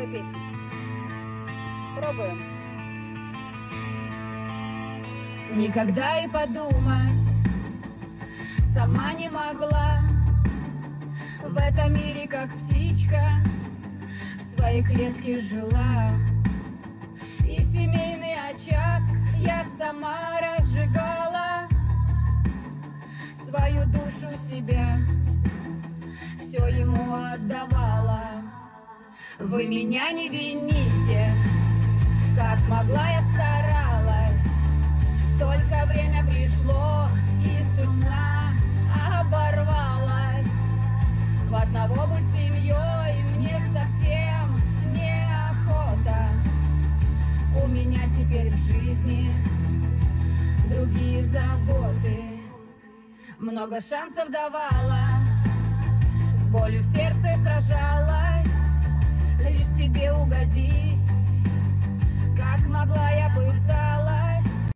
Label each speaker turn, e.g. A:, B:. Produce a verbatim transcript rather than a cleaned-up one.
A: новая песня. Пробуем.
B: Никогда и подумать сама не могла в этом мире, как птичка, в своей клетке жила. И семейный очаг я сама разжигала, свою душу себя все ему отдавала. Вы меня не вините, как могла я старалась, только время пришло и струна оборвалась. В одного быть семьей мне совсем неохота. У меня теперь в жизни другие заботы. Много шансов давала, с болью в сердце сражалась, лишь тебе угодить